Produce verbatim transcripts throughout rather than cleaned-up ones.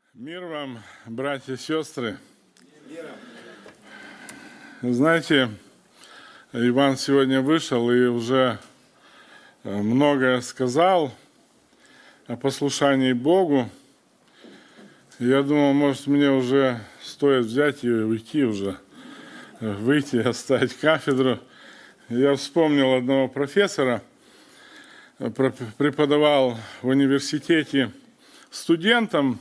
Мир вам, братья и сестры. Знаете, Иван сегодня вышел и уже многое сказал о послушании Богу. Я думал, может, мне уже стоит взять и уйти уже, выйти и оставить кафедру. Я вспомнил одного профессора, преподавал в университете студентам.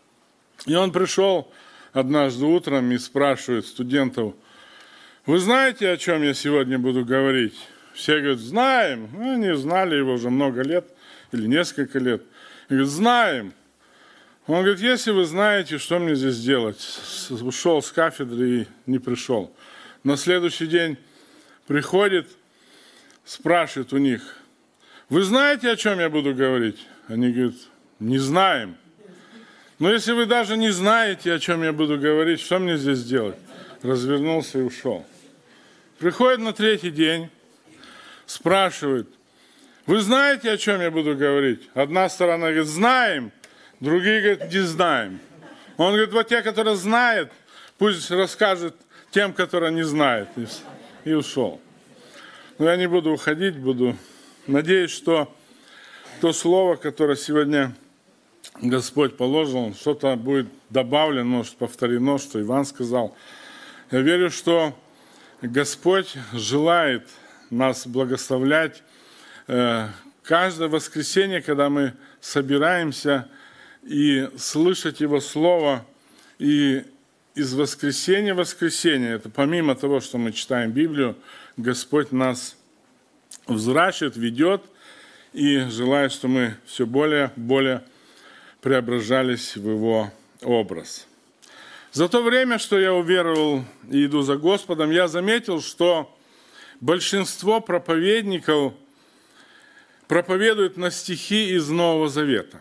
И он пришел однажды утром и спрашивает студентов: вы знаете, о чем я сегодня буду говорить? Все говорят: знаем. Ну, они знали его уже много лет или несколько лет. И говорят: знаем. Он говорит: если вы знаете, что мне здесь делать? Ушел с кафедры и не пришел. На следующий день приходит, спрашивает у них: вы знаете, о чем я буду говорить? Они говорят: не знаем. Но если вы даже не знаете, о чем я буду говорить, что мне здесь делать? Развернулся и ушел. Приходит на третий день, спрашивает: вы знаете, о чем я буду говорить? Одна сторона говорит: знаем, другие говорят: не знаем. Он говорит: вот те, которые знают, пусть расскажут тем, которые не знают. И ушел. Но я не буду уходить, буду. Надеюсь, что то слово, которое сегодня Господь положил, что-то будет добавлено, может, повторено, что Иван сказал. Я верю, что Господь желает нас благословлять э, каждое воскресенье, когда мы собираемся, и слышать Его Слово. И из воскресенья в воскресенье, это помимо того, что мы читаем Библию, Господь нас взращивает, ведет и желает, что мы все более и более преображались в Его образ. За то время, что я уверовал и иду за Господом, я заметил, что большинство проповедников проповедуют на стихи из Нового Завета.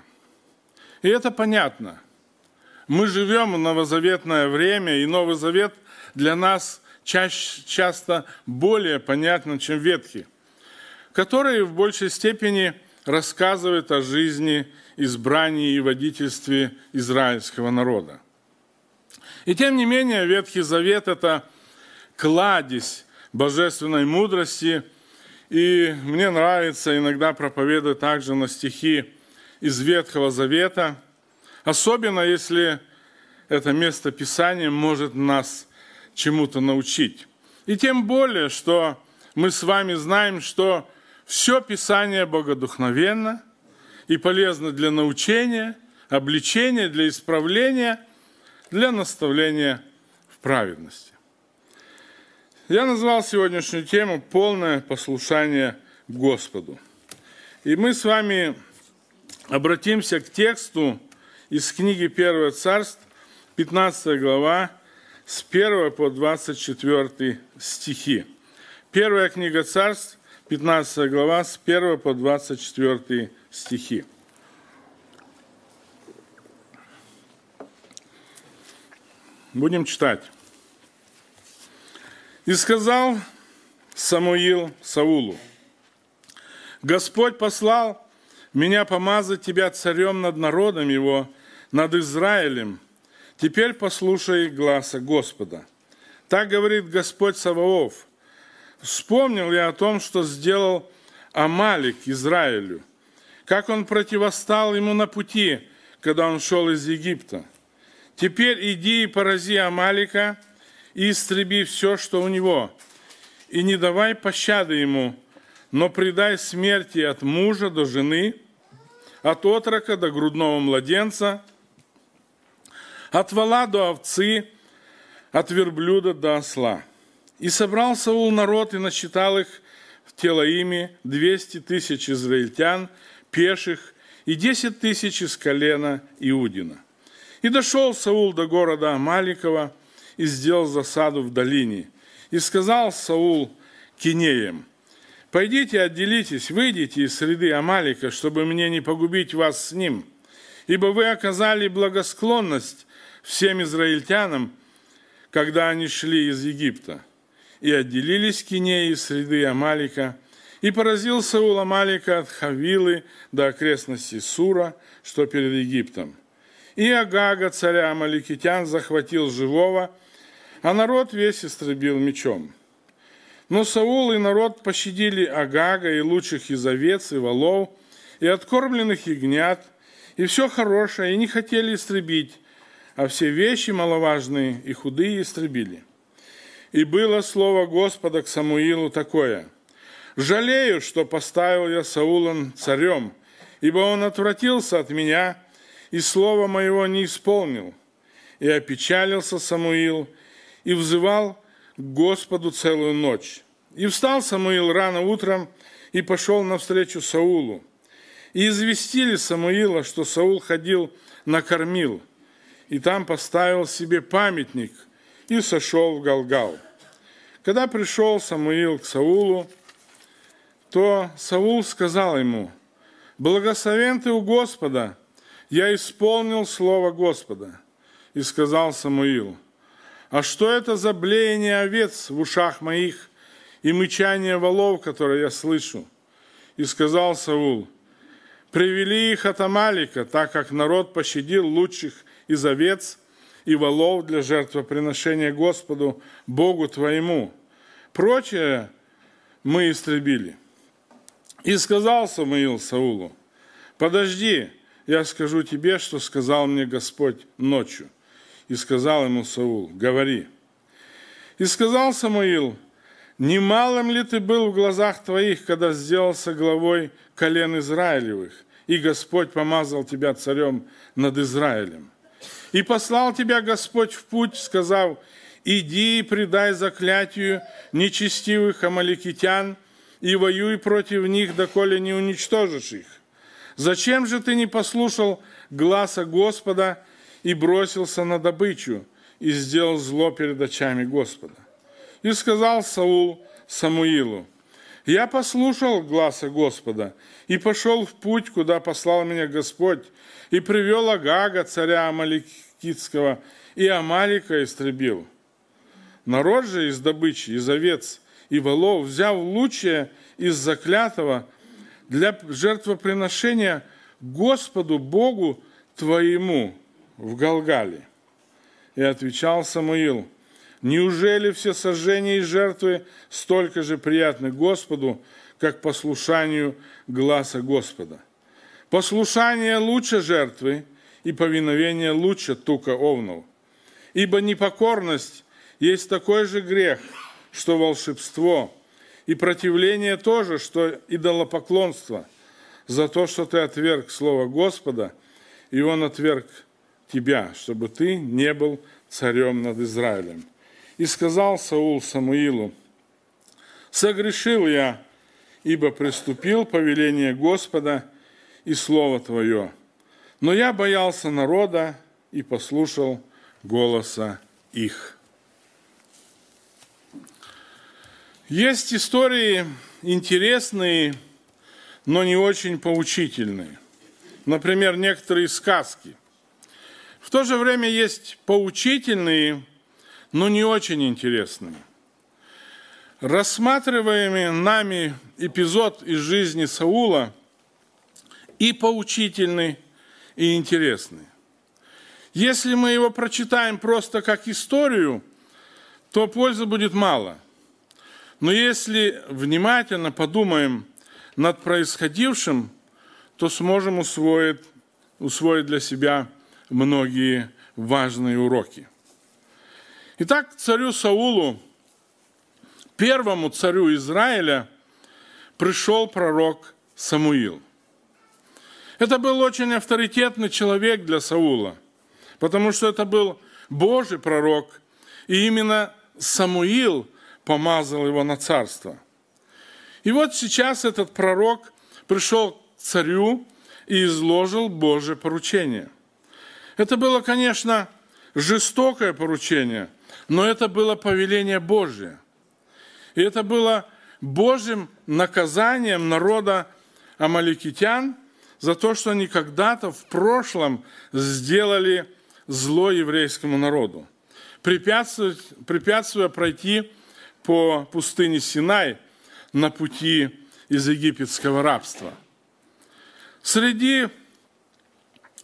И это понятно. Мы живем в новозаветное время, и Новый Завет для нас чаще, часто более понятен, чем Ветхий, который в большей степени рассказывает о жизни, избрании и водительстве израильского народа. И тем не менее, Ветхий Завет – это кладезь божественной мудрости, и мне нравится иногда проповедовать также на стихи из Ветхого Завета, особенно если это место Писания может нас чему-то научить. И тем более, что мы с вами знаем, что все Писание богодухновенно и полезно для научения, обличения, для исправления, для наставления в праведности. Я назвал сегодняшнюю тему «Полное послушание Господу». И мы с вами обратимся к тексту из книги Первое Царств, пятнадцатая глава, с первого по двадцать четвёртый стихи. Первая книга Царств, пятнадцатая глава, с первого по двадцать четвёртый стихи. Будем читать. «И сказал Самуил Саулу: Господь послал меня помазать тебя царем над народом его, над Израилем. Теперь послушай гласа Господа. Так говорит Господь Саваоф: вспомнил я о том, что сделал Амалик Израилю, как он противостал ему на пути, когда он шел из Египта. Теперь иди и порази Амалика, и истреби все, что у него, и не давай пощады ему, но предай смерти от мужа до жены, от отрока до грудного младенца, от вола до овцы, от верблюда до осла. И собрал Саул народ и насчитал их в Телаиме двести тысяч израильтян, пеших, и десять тысяч из колена Иудина. И дошел Саул до города Амаликова и сделал засаду в долине. И сказал Саул кинеям: пойдите, отделитесь, выйдите из среды Амалика, чтобы мне не погубить вас с ним, ибо вы оказали благосклонность всем израильтянам, когда они шли из Египта. И отделились кинеи из среды Амалика, и поразил Саул Амалика от Хавилы до окрестностей Сура, что перед Египтом. И Агага, царя амаликитян, захватил живого, а народ весь истребил мечом. Но Саул и народ пощадили Агага и лучших из овец и волов, и откормленных ягнят, и все хорошее, и не хотели истребить, а все вещи маловажные и худые истребили. И было слово Господа к Самуилу такое: «Жалею, что поставил я Саула царем, ибо он отвратился от меня, и слова моего не исполнил». И опечалился Самуил, и взывал к Господу целую ночь. И встал Самуил рано утром, и пошел навстречу Саулу. И известили Самуила, что Саул ходил на Кормил, и там поставил себе памятник, и сошел в Галгал. Когда пришел Самуил к Саулу, то Саул сказал ему: «Благословен ты у Господа, я исполнил слово Господа». И сказал Самуил: «А что это за блеяние овец в ушах моих и мычание волов, которое я слышу?» И сказал Саул: «Привели их от Амалика, так как народ пощадил лучших из овец и волов для жертвоприношения Господу, Богу твоему. Прочее мы истребили». И сказал Самуил Саулу: «Подожди, я скажу тебе, что сказал мне Господь ночью». И сказал ему Саул: «Говори». И сказал Самуил: «Немалым ли ты был в глазах твоих, когда сделался главой колен Израилевых, и Господь помазал тебя царем над Израилем? И послал тебя Господь в путь, сказав: иди и предай заклятию нечестивых амаликитян, и воюй против них, доколе не уничтожишь их. Зачем же ты не послушал гласа Господа и бросился на добычу, и сделал зло перед очами Господа?» И сказал Саул Самуилу: «Я послушал гласа Господа и пошел в путь, куда послал меня Господь, и привел Агага, царя Амаликитского, и Амалика истребил. Народ же из добычи, из овец и волов, взяв лучшее из заклятого для жертвоприношения Господу Богу твоему в Галгале». И отвечал Самуил: «Неужели все сожжения и жертвы столько же приятны Господу, как послушанию гласа Господа? Послушание лучше жертвы, и повиновение лучше тука овнов. Ибо непокорность есть такой же грех, что волшебство, и противление тоже, что идолопоклонство, за то, что ты отверг слово Господа, и Он отверг тебя, чтобы ты не был царем над Израилем». И сказал Саул Самуилу: «Согрешил я, ибо приступил повеление Господа и слово твое, но я боялся народа и послушал голоса их». Есть истории интересные, но не очень поучительные. Например, некоторые сказки. В то же время есть поучительные, но не очень интересные. Рассматриваемый нами эпизод из жизни Саула и поучительный, и интересный. Если мы его прочитаем просто как историю, то пользы будет мало. Но если внимательно подумаем над происходившим, то сможем усвоить, усвоить для себя многие важные уроки. Итак, царю Саулу, первому царю Израиля, пришел пророк Самуил. Это был очень авторитетный человек для Саула, потому что это был Божий пророк, и именно Самуил помазал его на царство. И вот сейчас этот пророк пришел к царю и изложил Божие поручение. Это было, конечно, жестокое поручение, но это было повеление Божие. И это было Божьим наказанием народа амаликитян за то, что они когда-то в прошлом сделали зло еврейскому народу, препятствуя, препятствуя пройти по пустыне Синай на пути из египетского рабства. Среди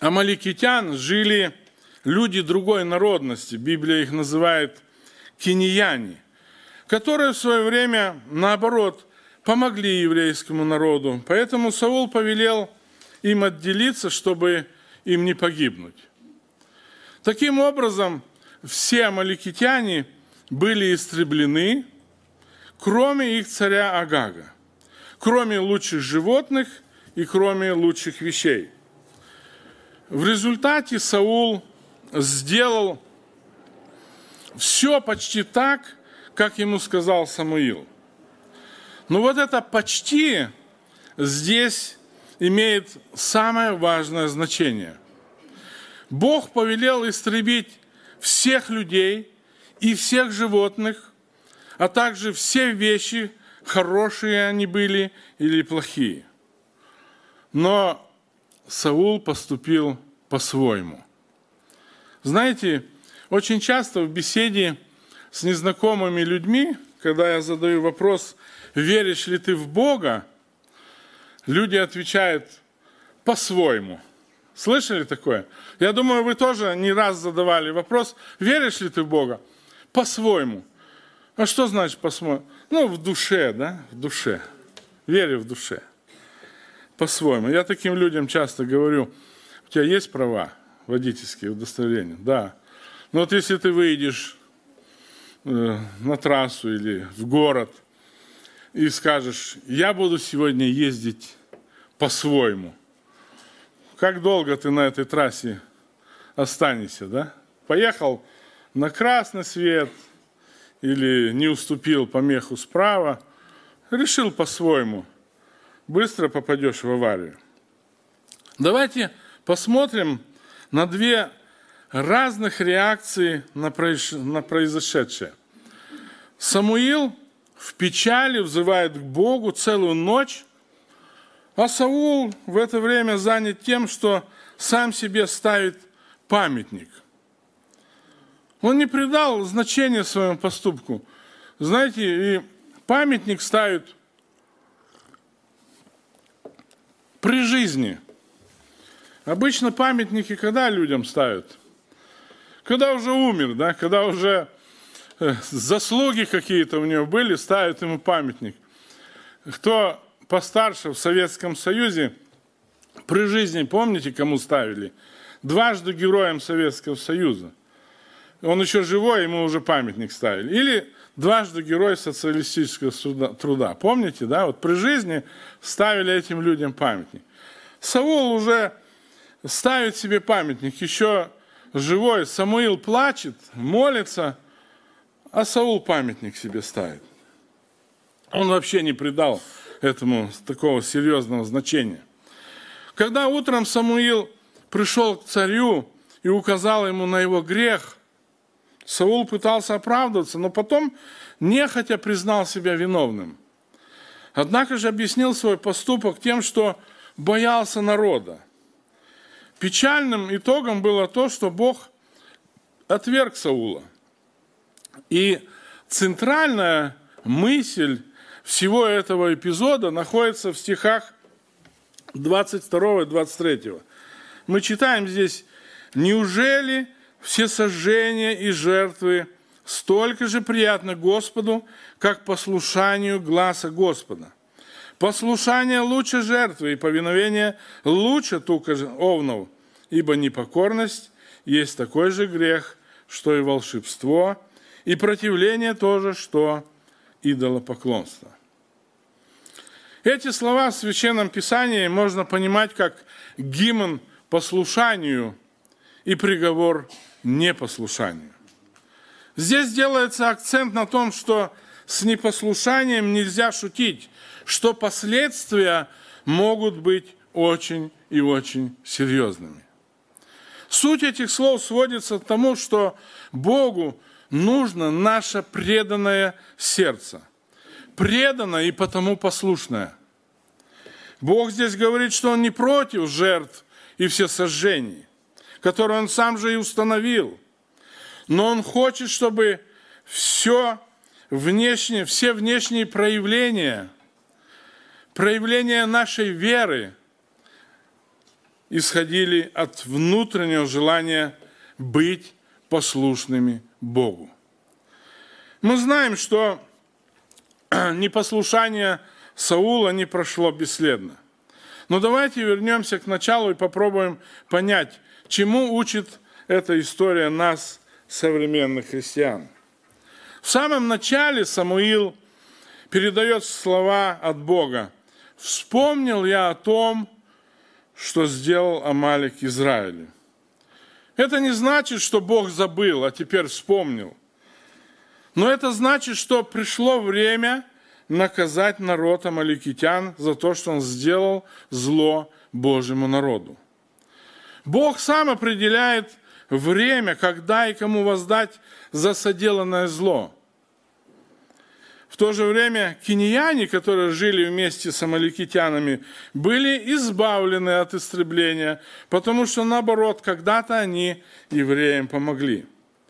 амаликитян жили люди другой народности, Библия их называет киньяне, которые в свое время, наоборот, помогли еврейскому народу. Поэтому Саул повелел им отделиться, чтобы им не погибнуть. Таким образом, все амаликитяне были истреблены, кроме их царя Агага, кроме лучших животных и кроме лучших вещей. В результате Саул сделал все почти так, как ему сказал Самуил. Но вот это «почти» здесь имеет самое важное значение. Бог повелел истребить всех людей и всех животных, а также все вещи, хорошие они были или плохие. Но Саул поступил по-своему. Знаете, очень часто в беседе с незнакомыми людьми, когда я задаю вопрос, веришь ли ты в Бога, люди отвечают по-своему. Слышали такое? Я думаю, вы тоже не раз задавали вопрос, веришь ли ты в Бога? По-своему. А что значит по-своему? Ну, в душе, да, в душе. Верю в душе. По-своему. Я таким людям часто говорю, у тебя есть права водительские, удостоверения? Да. Но вот если ты выйдешь э, на трассу или в город и скажешь, я буду сегодня ездить по-своему, как долго ты на этой трассе останешься, да? Поехал на красный свет или не уступил помеху справа, решил по-своему, быстро попадешь в аварию. Давайте посмотрим на две разных реакции на произошедшее. Самуил в печали взывает к Богу целую ночь, а Саул в это время занят тем, что сам себе ставит памятник. Он не придал значения своему поступку. Знаете, и памятник ставит при жизни. Обычно памятники когда людям ставят? Когда уже умер, да? Когда уже заслуги какие-то у него были, ставят ему памятник. Кто постарше в Советском Союзе, при жизни, помните, кому ставили? Дважды героем Советского Союза. Он еще живой, ему уже памятник ставили. Или дважды герой социалистического труда. Помните, да? Вот при жизни ставили этим людям памятник. Саул уже ставит себе памятник, еще живой. Самуил плачет, молится, а Саул памятник себе ставит. Он вообще не придал этому такого серьезного значения. Когда утром Самуил пришел к царю и указал ему на его грех, Саул пытался оправдываться, но потом нехотя признал себя виновным. Однако же объяснил свой поступок тем, что боялся народа. Печальным итогом было то, что Бог отверг Саула. И центральная мысль всего этого эпизода находится в стихах двадцать второго и двадцать третьего. Мы читаем здесь: «Неужели все сожжения и жертвы столько же приятны Господу, как послушанию гласа Господа? Послушание лучше жертвы, и повиновение лучше тука овнов, ибо непокорность есть такой же грех, что и волшебство, и противление тоже, что идолопоклонство». Эти слова в Священном Писании можно понимать как гимн послушанию и приговор непослушанию. Здесь делается акцент на том, что с непослушанием нельзя шутить, что последствия могут быть очень и очень серьезными. Суть этих слов сводится к тому, что Богу нужно наше преданное сердце. Преданное и потому послушное. Бог здесь говорит, что Он не против жертв и всесожжений, которые Он сам же и установил. Но Он хочет, чтобы все внешнее, все внешние проявления, проявления нашей веры исходили от внутреннего желания быть послушными Богу. Мы знаем, что непослушание Саула не прошло бесследно. Но давайте вернемся к началу и попробуем понять, чему учит эта история нас, современных христиан. В самом начале Самуил передает слова от Бога. «Вспомнил я о том, что сделал Амалик Израилю». Это не значит, что Бог забыл, а теперь вспомнил. Но это значит, что пришло время наказать народ амаликитян за то, что он сделал зло Божьему народу. Бог сам определяет время, когда и кому воздать за соделанное зло. В то же время киньяне, которые жили вместе с амаликитянами, были избавлены от истребления, потому что, наоборот, когда-то они евреям помогли.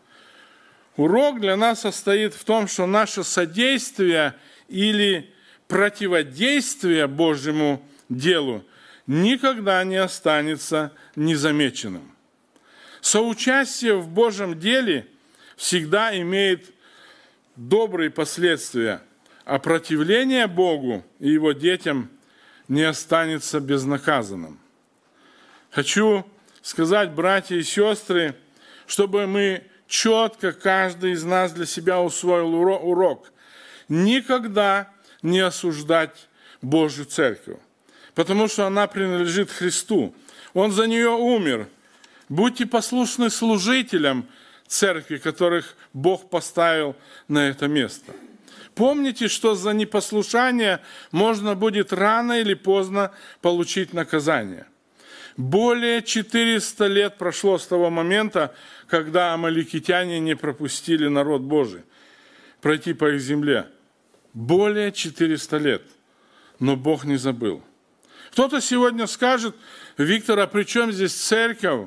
Урок для нас состоит в том, что наше содействие или противодействие Божьему делу никогда не останется незамеченным. Соучастие в Божьем деле всегда имеет добрые последствия, а противление Богу и Его детям не останется безнаказанным. Хочу сказать, братья и сестры, чтобы мы четко, каждый из нас для себя усвоил урок, никогда не осуждать Божью Церковь, потому что она принадлежит Христу. Он за нее умер. Будьте послушны служителям Церкви, которых Бог поставил на это место. Помните, что за непослушание можно будет рано или поздно получить наказание. Более четырёхсот лет прошло с того момента, когда амаликитяне не пропустили народ Божий пройти по их земле. Более четырёхсот лет. Но Бог не забыл. Кто-то сегодня скажет: Виктор, а при чем здесь церковь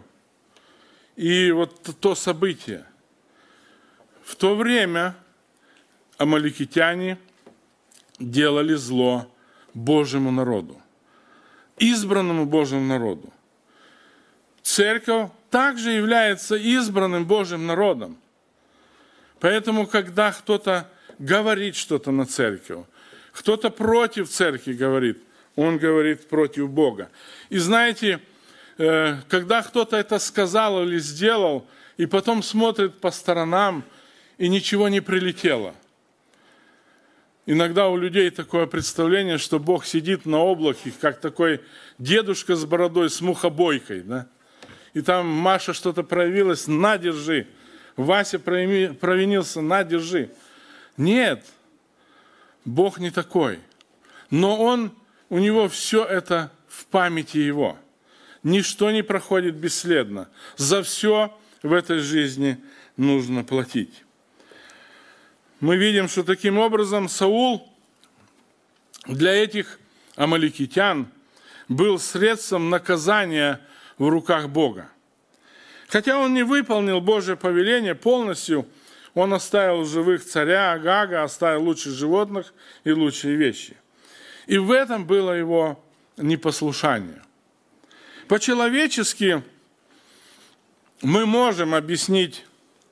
и вот то событие? В то время амаликитяне делали зло Божьему народу, избранному Божьему народу. Церковь также является избранным Божьим народом. Поэтому, когда кто-то говорит что-то на церковь, кто-то против церкви говорит, он говорит против Бога. И знаете, когда кто-то это сказал или сделал, и потом смотрит по сторонам, и ничего не прилетело. Иногда у людей такое представление, что Бог сидит на облаке, как такой дедушка с бородой, с мухобойкой, да? И там Маша что-то проявилась, на, держи. Вася провинился, на, держи. Нет, Бог не такой. Но Он, у Него все это в памяти Его. Ничто не проходит бесследно. За все в этой жизни нужно платить. Мы видим, что таким образом Саул для этих амаликитян был средством наказания в руках Бога. Хотя он не выполнил Божье повеление полностью, он оставил живых царя Агага, оставил лучших животных и лучшие вещи. И в этом было его непослушание. По-человечески мы можем объяснить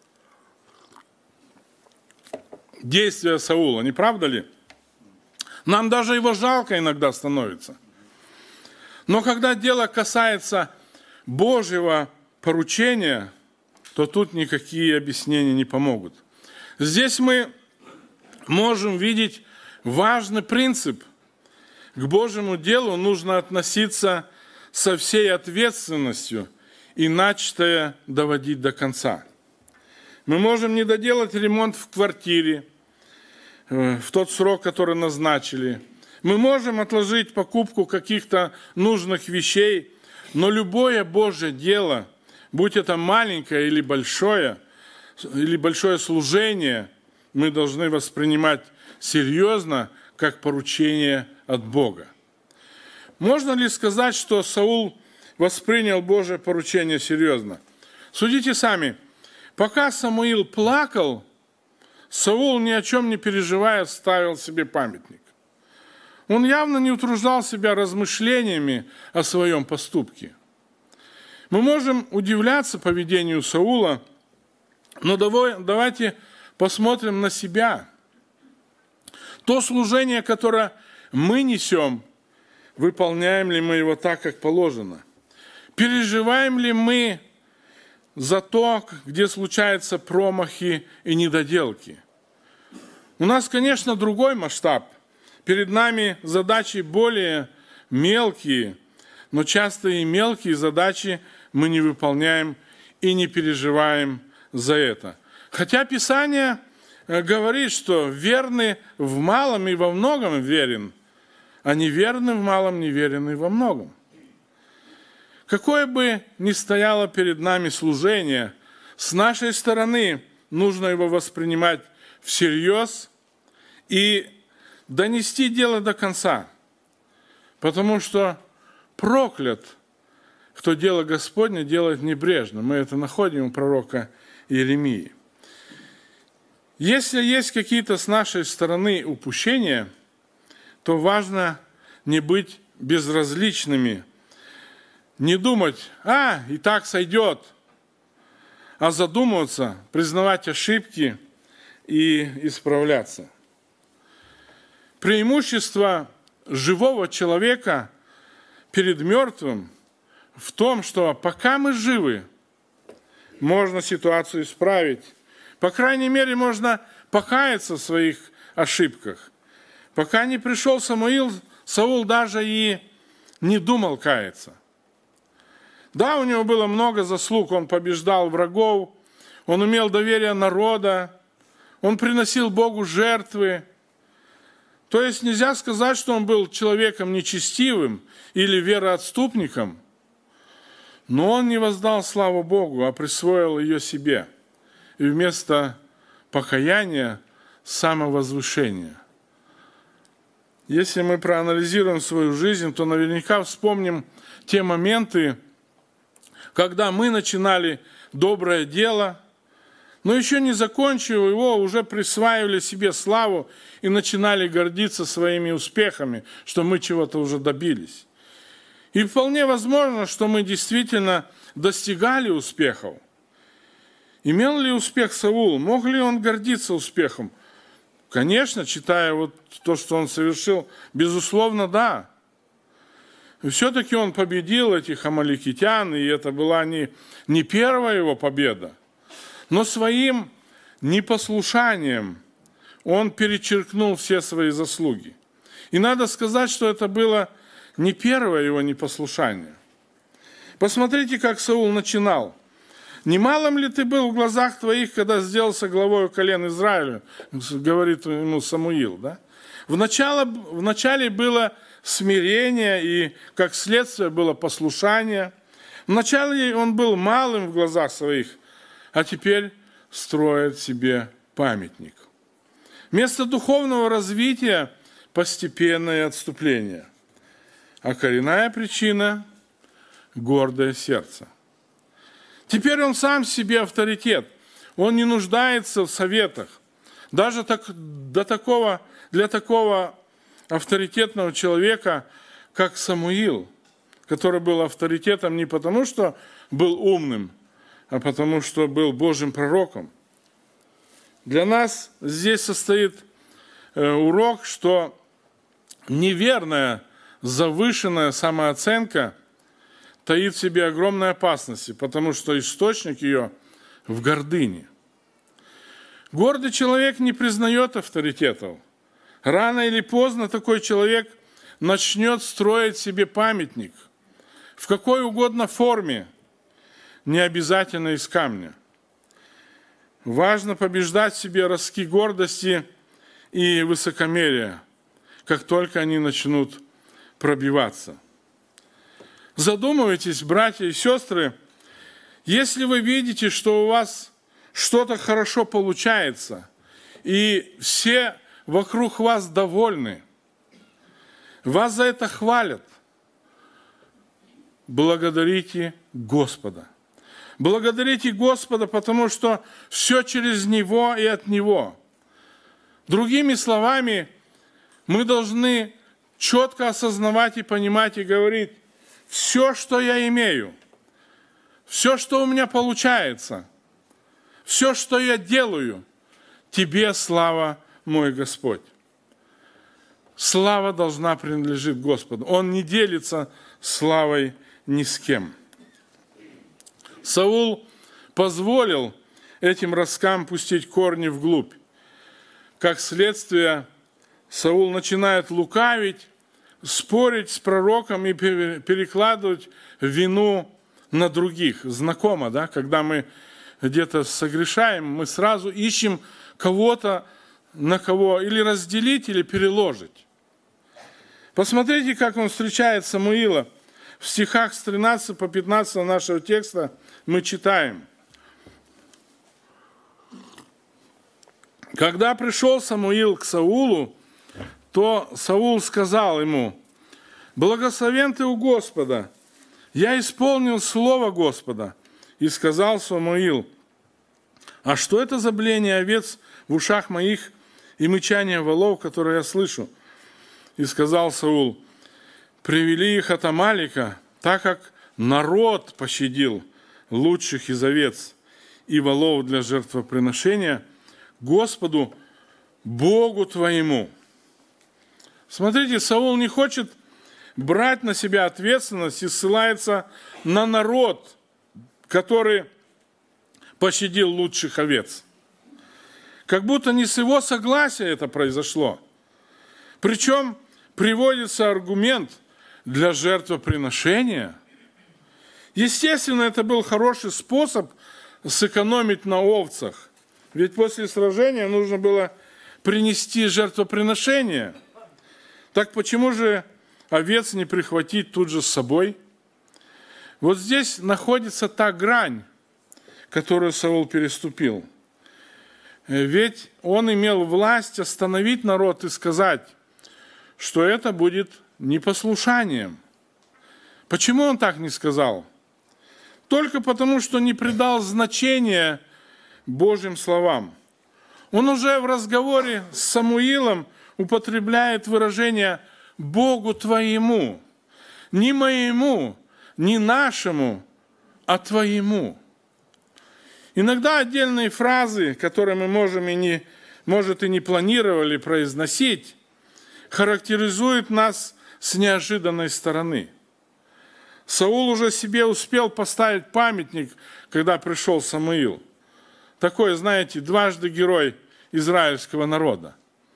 действия Саула, не правда ли? Нам даже его жалко иногда становится. Но когда дело касается Божьего поручения, то тут никакие объяснения не помогут. Здесь мы можем видеть важный принцип. К Божьему делу нужно относиться со всей ответственностью и начатое доводить до конца. Мы можем не доделать ремонт в квартире в тот срок, который назначили. Мы можем отложить покупку каких-то нужных вещей, но любое Божье дело, будь это маленькое или большое, или большое служение, мы должны воспринимать серьезно, как поручение от Бога. Можно ли сказать, что Саул воспринял Божье поручение серьезно? Судите сами. Пока Самуил плакал, Саул, ни о чем не переживая, ставил себе памятник. Он явно не утруждал себя размышлениями о своем поступке. Мы можем удивляться поведению Саула, но давайте посмотрим на себя. То служение, которое мы несем, выполняем ли мы его так, как положено? Переживаем ли мы за то, где случаются промахи и недоделки? У нас, конечно, другой масштаб. Перед нами задачи более мелкие, но часто и мелкие задачи мы не выполняем и не переживаем за это. Хотя Писание говорит, что верный в малом и во многом верен, а неверный в малом неверен и во многом. Какое бы ни стояло перед нами служение, с нашей стороны нужно его воспринимать всерьез и донести дело до конца, потому что проклят, кто дело Господне делает небрежно. Мы это находим у пророка Иеремии. Если есть какие-то с нашей стороны упущения, то важно не быть безразличными, не думать, а, и так сойдет, а задумываться, признавать ошибки и исправляться. Преимущество живого человека перед мертвым в том, что пока мы живы, можно ситуацию исправить. По крайней мере, можно покаяться в своих ошибках. Пока не пришел Самуил, Саул даже и не думал каяться. Да, у него было много заслуг, он побеждал врагов, он имел доверие народа, он приносил Богу жертвы. То есть нельзя сказать, что он был человеком нечестивым или вероотступником, но он не воздал славу Богу, а присвоил ее себе. И вместо покаяния самовозвышение. Если мы проанализируем свою жизнь, то наверняка вспомним те моменты, когда мы начинали доброе дело, но еще не закончив его, уже присваивали себе славу и начинали гордиться своими успехами, что мы чего-то уже добились. И вполне возможно, что мы действительно достигали успехов. Имел ли успех Саул? Мог ли он гордиться успехом? Конечно, читая вот то, что он совершил, безусловно, да. И все-таки он победил этих амаликитян, и это была не, не первая его победа. Но своим непослушанием он перечеркнул все свои заслуги. И надо сказать, что это было не первое его непослушание. Посмотрите, как Саул начинал. «Немалым ли ты был в глазах твоих, когда сделался главою колен Израиля?» Говорит ему Самуил. Да? Вначале, вначале было смирение, и как следствие было послушание. Вначале он был малым в глазах своих, а теперь строит себе памятник. Вместо духовного развития постепенное отступление. А коренная причина – гордое сердце. Теперь он сам себе авторитет. Он не нуждается в советах. Даже так, до такого, для такого авторитетного человека, как Самуил, который был авторитетом не потому, что был умным, а потому, что был Божьим пророком. Для нас здесь состоит урок, что неверная, завышенная самооценка таит в себе огромные опасности, потому что источник ее в гордыне. Гордый человек не признает авторитетов. Рано или поздно такой человек начнет строить себе памятник в какой угодно форме, не обязательно из камня. Важно побеждать в себе ростки гордости и высокомерия, как только они начнут пробиваться. Задумывайтесь, братья и сестры, если вы видите, что у вас что-то хорошо получается, и все вокруг вас довольны, вас за это хвалят, благодарите Господа. Благодарите Господа, потому что все через Него и от Него. Другими словами, мы должны четко осознавать и понимать и говорить, все, что я имею, все, что у меня получается, все, что я делаю, Тебе слава, мой Господь. Слава должна принадлежать Господу. Он не делится славой ни с кем. Саул позволил этим росткам пустить корни вглубь. Как следствие, Саул начинает лукавить, спорить с пророком и перекладывать вину на других. Знакомо, да? Когда мы где-то согрешаем, мы сразу ищем кого-то, на кого или разделить, или переложить. Посмотрите, как он встречает Самуила. В стихах с тринадцатого по пятнадцатый нашего текста мы читаем. Когда пришел Самуил к Саулу, то Саул сказал ему: «Благословен ты у Господа, я исполнил слово Господа». И сказал Самуил: «А что это за блеяние овец в ушах моих и мычание волов, которые я слышу?» И сказал Саул: «Привели их от Амалика, так как народ пощадил лучших из овец и волов для жертвоприношения Господу, Богу твоему». Смотрите, Саул не хочет брать на себя ответственность и ссылается на народ, который пощадил лучших овец. Как будто не с его согласия это произошло. Причем приводится аргумент для жертвоприношения. Естественно, это был хороший способ сэкономить на овцах. Ведь после сражения нужно было принести жертвоприношение. Так почему же овец не прихватить тут же с собой? Вот здесь находится та грань, которую Саул переступил. Ведь он имел власть остановить народ и сказать, что это будет непослушанием. Почему он так не сказал? Только потому, что не придал значения Божьим словам. Он уже в разговоре с Самуилом употребляет выражение «Богу твоему», не моему, не нашему, а твоему. Иногда отдельные фразы, которые мы можем и не, может, и не планировали произносить, характеризуют нас с неожиданной стороны. Саул уже себе успел поставить памятник, когда пришел Самуил. Такой, знаете, дважды герой израильского народа.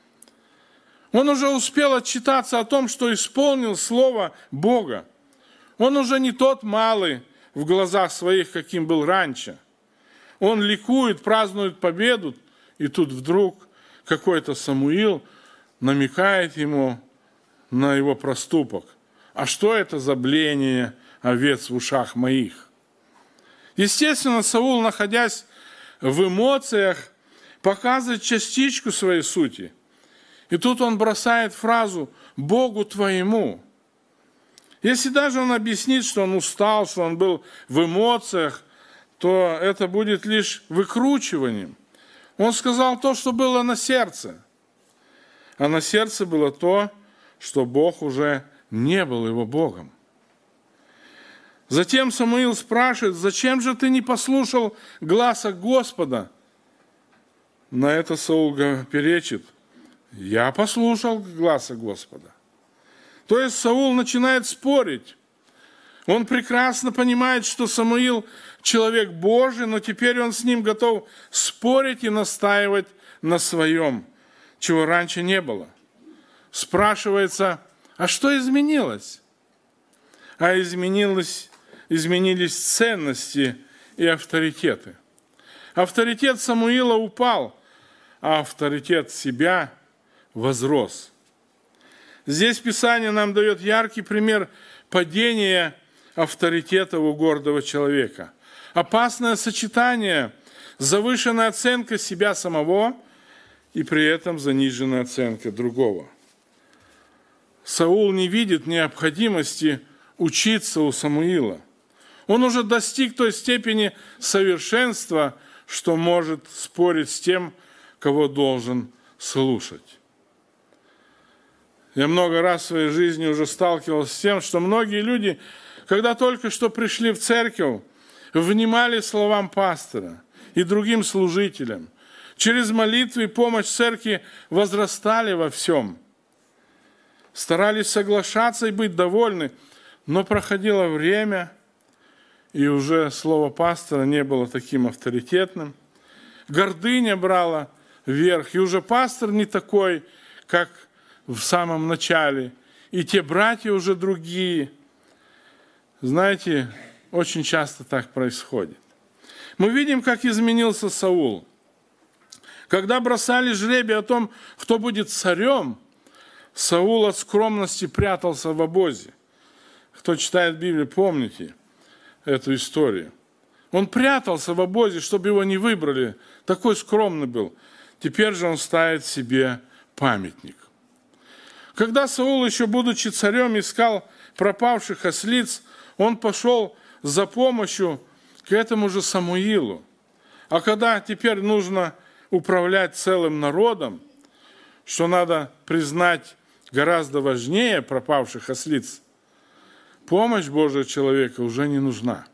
Он уже успел отчитаться о том, что исполнил слово Бога. Он уже не тот малый в глазах своих, каким был раньше. Он ликует, празднует победу, и тут вдруг какой-то Самуил намекает ему на его проступок. А что это за блеяние овец в ушах моих? Естественно, Саул, находясь в эмоциях, показывает частичку своей сути. И тут он бросает фразу «Богу твоему». Если даже он объяснит, что он устал, что он был в эмоциях, то это будет лишь выкручиванием. Он сказал то, что было на сердце. А на сердце было то, что Бог уже не был его Богом. Затем Самуил спрашивает: «Зачем же ты не послушал гласа Господа?» На это Саул перечит: «Я послушал гласа Господа». То есть Саул начинает спорить. Он прекрасно понимает, что Самуил человек Божий, но теперь он с ним готов спорить и настаивать на своем, чего раньше не было. Спрашивается: а что изменилось? А изменилось, изменились ценности и авторитеты. Авторитет Самуила упал, а авторитет себя возрос. Здесь Писание нам дает яркий пример падения авторитета у гордого человека. Опасное сочетание, завышенная оценка себя самого и при этом заниженная оценка другого. Саул не видит необходимости учиться у Самуила. Он уже достиг той степени совершенства, что может спорить с тем, кого должен слушать. Я много раз в своей жизни уже сталкивался с тем, что многие люди, когда только что пришли в церковь, внимали словам пастора и другим служителям. Через молитвы и помощь церкви возрастали во всем. Старались соглашаться и быть довольны, но проходило время, и уже слово пастора не было таким авторитетным. Гордыня брала верх, и уже пастор не такой, как в самом начале, и те братья уже другие. Знаете, очень часто так происходит. Мы видим, как изменился Саул. Когда бросали жребий о том, кто будет царем, Саул от скромности прятался в обозе. Кто читает Библию, помните эту историю. Он прятался в обозе, чтобы его не выбрали. Такой скромный был. Теперь же он ставит себе памятник. Когда Саул, еще будучи царем, искал пропавших ослиц, он пошел за помощью к этому же Самуилу. А когда теперь нужно управлять целым народом, что надо признать гораздо важнее пропавших ослиц, помощь Божьего человека уже не нужна.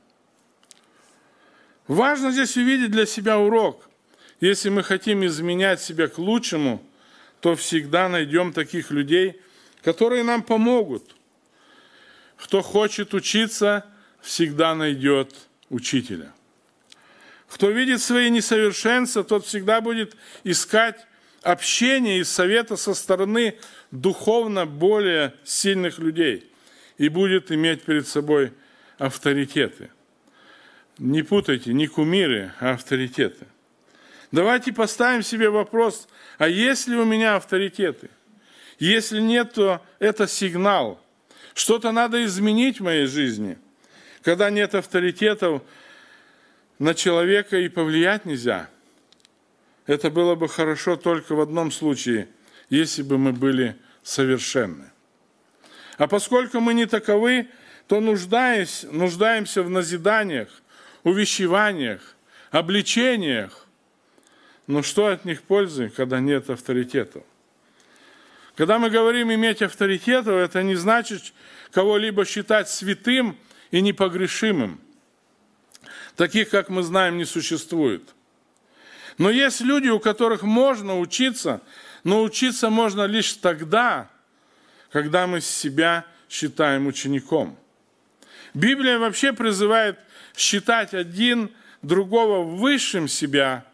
Важно здесь увидеть для себя урок. Если мы хотим изменять себя к лучшему, то всегда найдем таких людей, которые нам помогут. Кто хочет учиться, всегда найдет учителя. Кто видит свои несовершенства, тот всегда будет искать общения и совета со стороны духовно более сильных людей и будет иметь перед собой авторитеты. Не путайте, не кумиры, а авторитеты. Давайте поставим себе вопрос, а есть ли у меня авторитеты? Если нет, то это сигнал. Что-то надо изменить в моей жизни. Когда нет авторитетов, на человека и повлиять нельзя. Это было бы хорошо только в одном случае, если бы мы были совершенны. А поскольку мы не таковы, то нуждаясь, нуждаемся в назиданиях, увещеваниях, обличениях. Но что от них пользы, когда нет авторитетов? Когда мы говорим иметь авторитетов, это не значит кого-либо считать святым и непогрешимым. Таких, как мы знаем, не существует. Но есть люди, у которых можно учиться, но учиться можно лишь тогда, когда мы себя считаем учеником. Библия вообще призывает считать один другого высшим себя,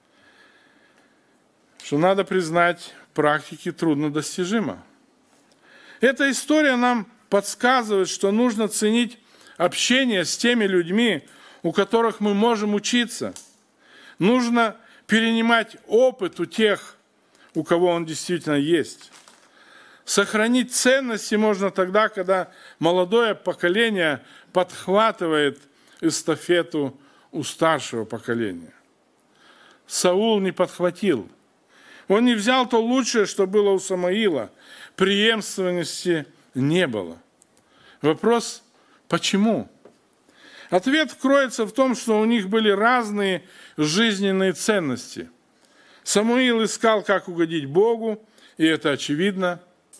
что надо признать, в практике труднодостижимо. Эта история нам подсказывает, что нужно ценить общение с теми людьми, у которых мы можем учиться. Нужно перенимать опыт у тех, у кого он действительно есть. Сохранить ценности можно тогда, когда молодое поколение подхватывает эстафету у старшего поколения. Саул не подхватил. Он не взял то лучшее, что было у Самуила. Преемственности не было. Вопрос, почему? Ответ кроется в том, что у них были разные жизненные ценности. Самуил искал, как угодить Богу, и это очевидно.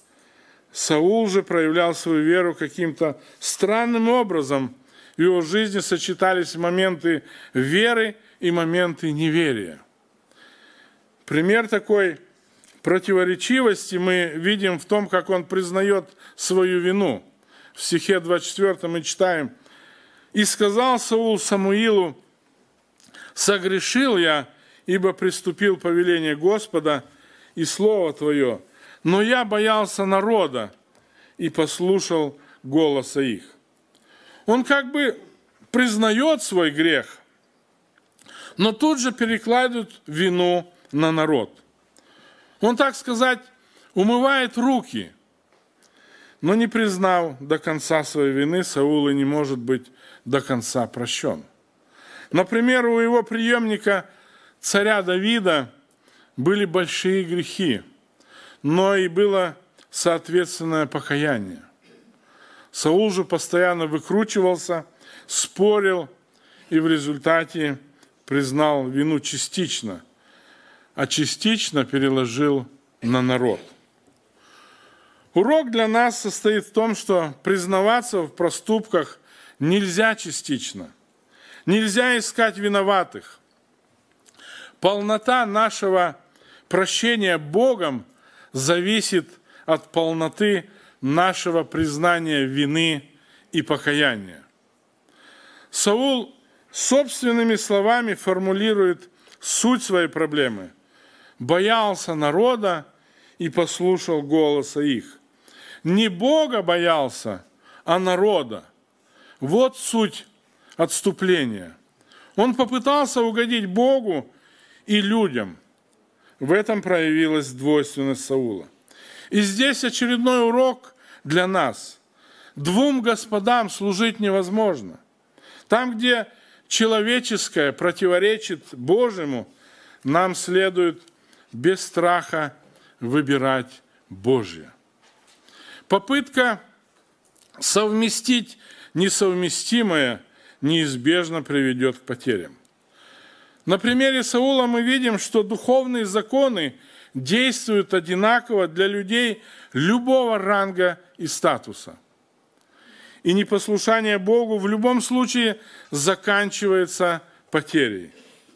Саул же проявлял свою веру каким-то странным образом. В его жизни сочетались моменты веры и моменты неверия. Пример такой противоречивости мы видим в том, как он признает свою вину. В стихе двадцать четвёртом мы читаем: «И сказал Саул Самуилу: согрешил я, ибо приступил повеление Господа и слово Твое, но я боялся народа и послушал голоса их». Он как бы признает свой грех, но тут же перекладывает вину на народ. Он, так сказать, умывает руки, но не признав до конца своей вины, Саул и не может быть до конца прощен. Например, у его преемника, царя Давида, были большие грехи, но и было соответственное покаяние. Саул же постоянно выкручивался, спорил и в результате признал вину частично, а частично переложил на народ. Урок для нас состоит в том, что признаваться в проступках нельзя частично. Нельзя искать виноватых. Полнота нашего прощения Богом зависит от полноты нашего признания вины и покаяния. Саул собственными словами формулирует суть своей проблемы. Боялся народа и послушал голоса их. Не Бога боялся, а народа. Вот суть отступления. Он попытался угодить Богу и людям. В этом проявилась двойственность Саула. И здесь очередной урок для нас. Двум господам служить невозможно. Там, где человеческое противоречит Божьему, нам следует без страха выбирать Божье. Попытка совместить несовместимое неизбежно приведет к потерям. На примере Саула мы видим, что духовные законы действуют одинаково для людей любого ранга и статуса. И непослушание Богу в любом случае заканчивается потерей.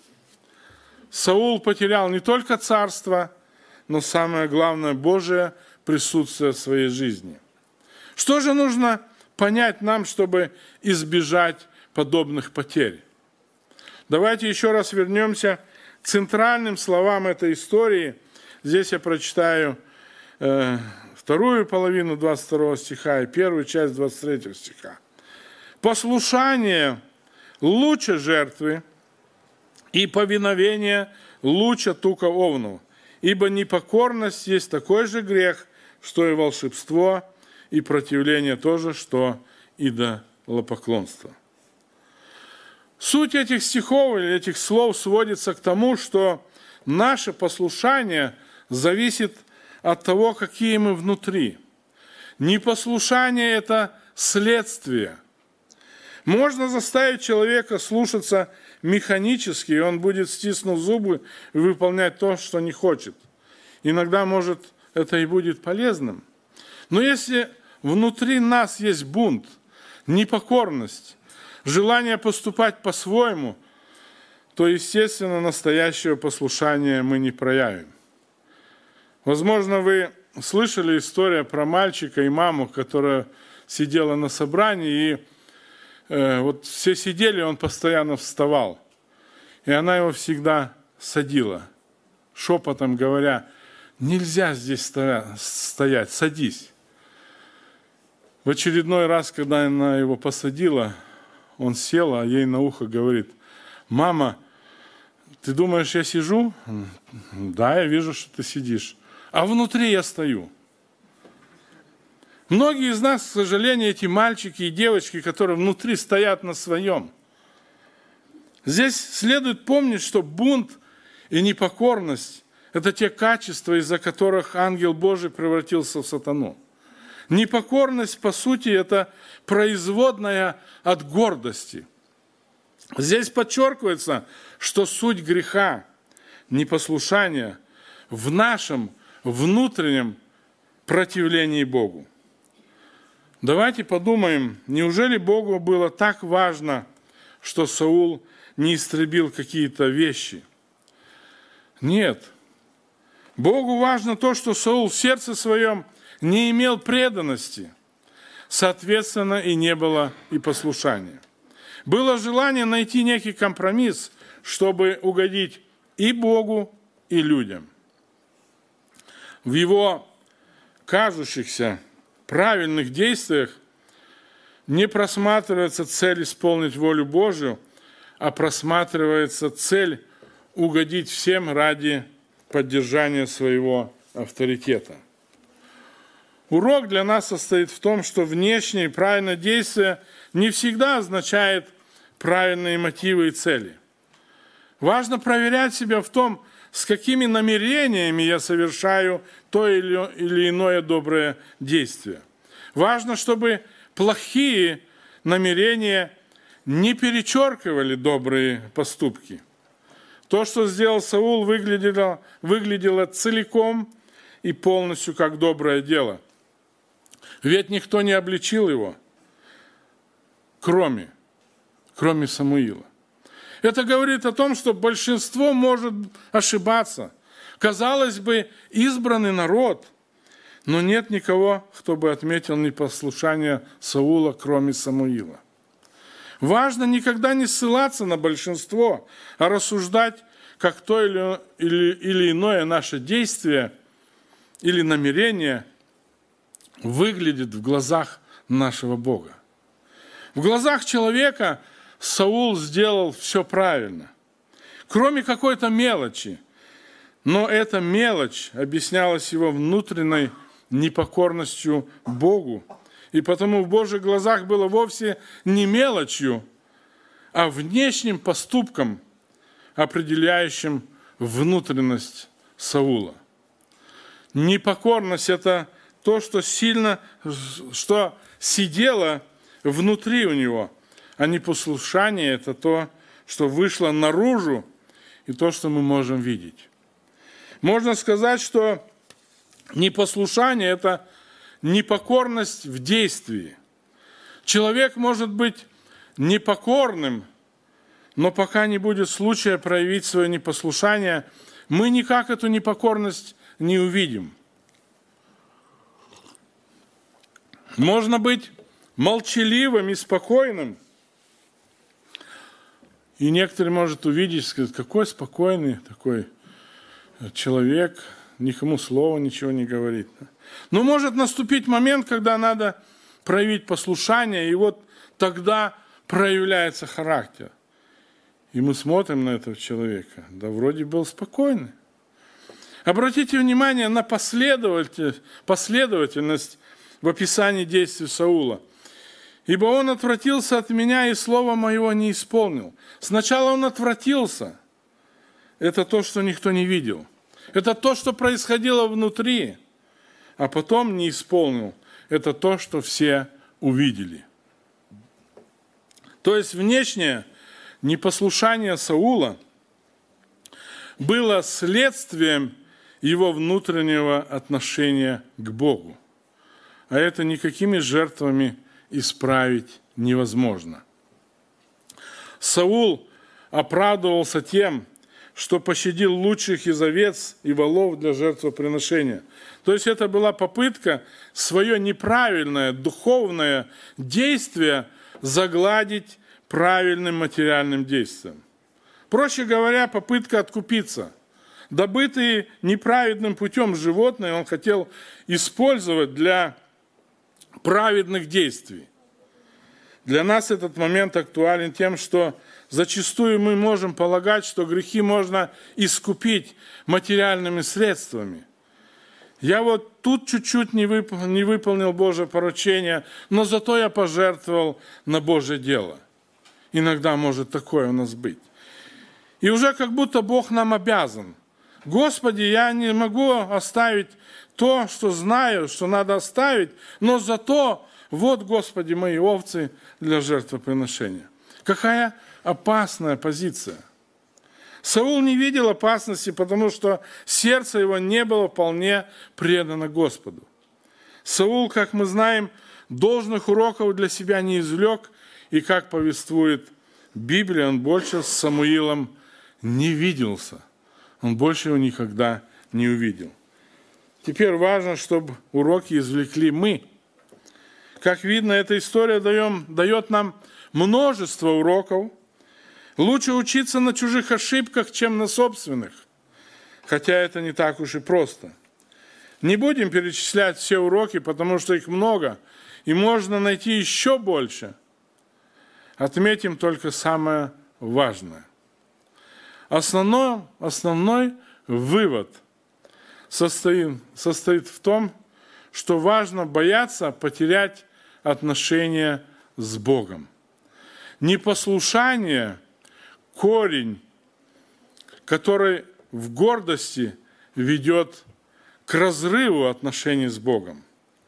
Саул потерял не только царство, но самое главное – Божие присутствие в своей жизни. Что же нужно понять нам, чтобы избежать подобных потерь? Давайте еще раз вернемся к центральным словам этой истории. Здесь я прочитаю э, вторую половину двадцать второго стиха и первую часть двадцать третьего стиха. «Послушание лучше жертвы, и повиновение лучше тука овну, ибо непокорность есть такой же грех, что и волшебство, и противление тоже, что идолопоклонство». Суть этих стихов или этих слов сводится к тому, что наше послушание зависит от того, какие мы внутри. Непослушание – это следствие. Можно заставить человека слушаться механически, и он будет, стиснув зубы, выполнять то, что не хочет. Иногда, может, это и будет полезным. Но если внутри нас есть бунт, непокорность, желание поступать по-своему, то, естественно, настоящего послушания мы не проявим. Возможно, вы слышали историю про мальчика и маму, которая сидела на собрании, и э, вот все сидели, он постоянно вставал. И она его всегда садила, шепотом говоря: «Нельзя здесь стоять, садись». В очередной раз, когда она его посадила, он сел, а ей на ухо говорит: «Мама, ты думаешь, я сижу?» «Да, я вижу, что ты сидишь. А внутри я стою». Многие из нас, к сожалению, эти мальчики и девочки, которые внутри стоят на своем. Здесь следует помнить, что бунт и непокорность – это те качества, из-за которых ангел Божий превратился в сатану. Непокорность, по сути, это производная от гордости. Здесь подчеркивается, что суть греха, непослушания в нашем внутреннем противлении Богу. Давайте подумаем, неужели Богу было так важно, что Саул не истребил какие-то вещи? Нет. Богу важно то, что Саул в сердце своем не имел преданности, соответственно, и не было и послушания. Было желание найти некий компромисс, чтобы угодить и Богу, и людям. В его кажущихся правильных действиях не просматривается цель исполнить волю Божию, а просматривается цель угодить всем ради поддержания своего авторитета. Урок для нас состоит в том, что внешнее правильное действие не всегда означает правильные мотивы и цели. Важно проверять себя в том, с какими намерениями я совершаю то или иное доброе действие. Важно, чтобы плохие намерения не перечеркивали добрые поступки. То, что сделал Саул, выглядело, выглядело целиком и полностью как доброе дело. Ведь никто не обличил его, кроме, кроме Самуила. Это говорит о том, что большинство может ошибаться. Казалось бы, избранный народ, но нет никого, кто бы отметил непослушание Саула, кроме Самуила. Важно никогда не ссылаться на большинство, а рассуждать, как то или, или, или иное наше действие или намерение выглядит в глазах нашего Бога. В глазах человека Саул сделал все правильно, кроме какой-то мелочи. Но эта мелочь объяснялась его внутренней непокорностью Богу. И потому в Божьих глазах было вовсе не мелочью, а внешним поступком, определяющим внутренность Саула. Непокорность – это то, что сильно, что сидело внутри у него, а непослушание – это то, что вышло наружу, и то, что мы можем видеть. Можно сказать, что непослушание – это непокорность в действии. Человек может быть непокорным, но пока не будет случая проявить свое непослушание, мы никак эту непокорность не увидим. Можно быть молчаливым и спокойным, и некоторые могут увидеть, сказать, какой спокойный такой человек, никому слова ничего не говорит. Но может наступить момент, когда надо проявить послушание, и вот тогда проявляется характер. И мы смотрим на этого человека, да вроде был спокойный. Обратите внимание на последовательность в описании действий Саула. «Ибо он отвратился от меня, и слова моего не исполнил». Сначала он отвратился. Это то, что никто не видел. Это то, что происходило внутри. А потом не исполнил. Это то, что все увидели. То есть внешнее непослушание Саула было следствием его внутреннего отношения к Богу. А это никакими жертвами исправить невозможно. Саул оправдывался тем, что пощадил лучших из овец и волов для жертвоприношения. То есть это была попытка свое неправильное духовное действие загладить правильным материальным действием. Проще говоря, попытка откупиться. Добытые неправедным путем животные он хотел использовать для праведных действий. Для нас этот момент актуален тем, что зачастую мы можем полагать, что грехи можно искупить материальными средствами. Я вот тут чуть-чуть не выполнил, не выполнил Божье поручение, но зато я пожертвовал на Божье дело. Иногда может такое у нас быть. И уже как будто Бог нам обязан. Господи, я не могу оставить то, что знаю, что надо оставить, но зато, вот, Господи, мои овцы для жертвоприношения. Какая опасная позиция. Саул не видел опасности, потому что сердце его не было вполне предано Господу. Саул, как мы знаем, должных уроков для себя не извлек, и, как повествует Библия, он больше с Самуилом не виделся. Он больше его никогда не увидел. Теперь важно, чтобы уроки извлекли мы. Как видно, эта история даем, дает нам множество уроков. Лучше учиться на чужих ошибках, чем на собственных. Хотя это не так уж и просто. Не будем перечислять все уроки, потому что их много, и можно найти еще больше. Отметим только самое важное. Основной, основной вывод состоит, состоит в том, что важно бояться потерять отношения с Богом. Непослушание – корень, который в гордости ведет к разрыву отношений с Богом.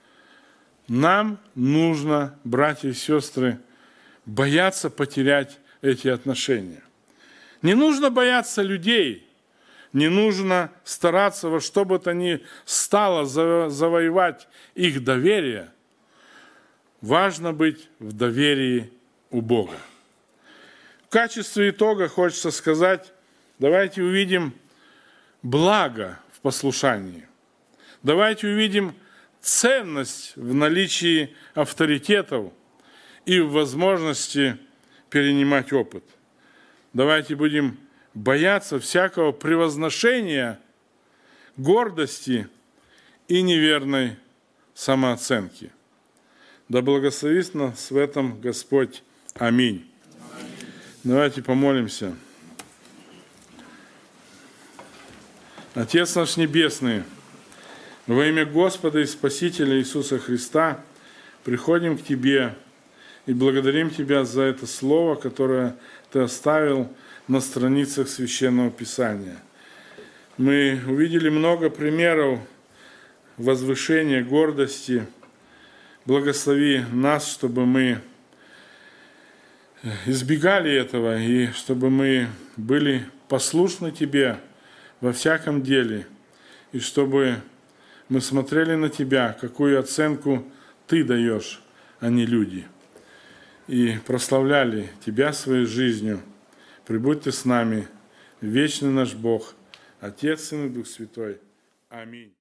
Нам нужно, братья и сестры, бояться потерять эти отношения. Не нужно бояться людей, не нужно стараться во что бы то ни стало завоевать их доверие. Важно быть в доверии у Бога. В качестве итога хочется сказать, давайте увидим благо в послушании. Давайте увидим ценность в наличии авторитетов и в возможности перенимать опыт. Давайте будем бояться всякого превозношения, гордости и неверной самооценки. Да благословит нас в этом Господь. Аминь. Давайте помолимся. Отец наш Небесный, во имя Господа и Спасителя Иисуса Христа приходим к Тебе и благодарим Тебя за это слово, которое Ты оставил на страницах Священного Писания. Мы увидели много примеров возвышения, гордости. Благослови нас, чтобы мы избегали этого и чтобы мы были послушны Тебе во всяком деле, и чтобы мы смотрели на Тебя, какую оценку Ты даешь, а не люди, и прославляли Тебя своей жизнью. Прибудь Ты с нами, вечный наш Бог, Отец, Сын и Дух Святой. Аминь.